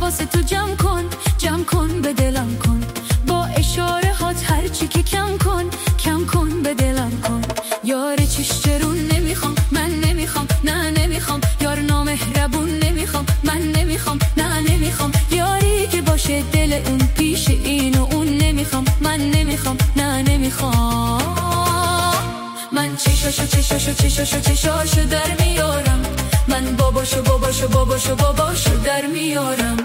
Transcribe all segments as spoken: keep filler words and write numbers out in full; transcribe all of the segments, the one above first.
حواست تو جمع کن، جمع کن به دلم کن، با اشاره هات هرچی که کم کن، کم کن به دلم کن. یار چشترون نمیخوام، من نمیخوام، نه نمیخوام. یار نامهربون نمیخوام، من نمیخوام، نه نمیخوام. یاری که باشه دل اون پیش این و اون نمیخوام، من نمیخوام، نه نمیخوام. من چشاشو چشاشو چشاشو چشاشو در میارم، من باباشو باباشو باباشو باباشو در میارم.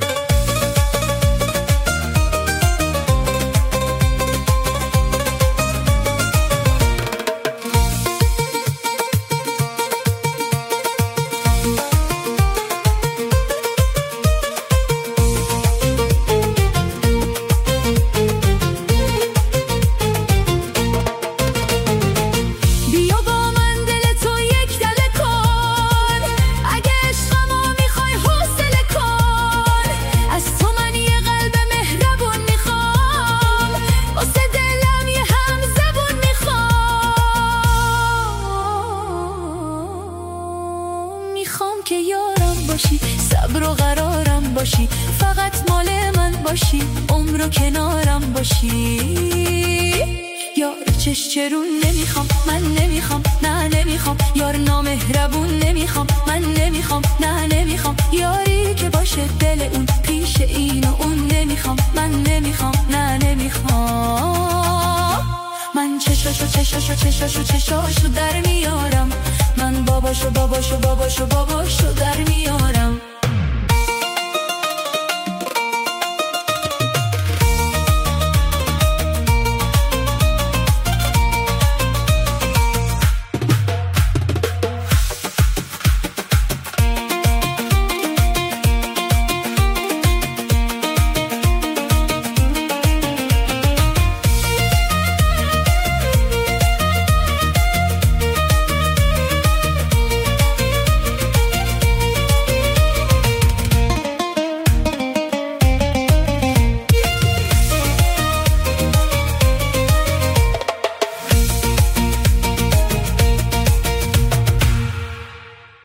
میخوام که یارم باشی، صبر و قرارم باشی، فقط مال من باشی، عمر و کنارم باشی. یار چشچرون نمیخوام، من نمیخوام، نه نمیخوام. یار نامهربون نمیخوام، من نمیخوام، نه نمیخوام. یاری که باشه دل اون پیش این و اون نمیخوام، من نمیخوام، نه نمیخوام. من چشاشو چشاشو چشاشو چشاشو در میارم، من باباشو باباشو باباشو باباشو در میارم.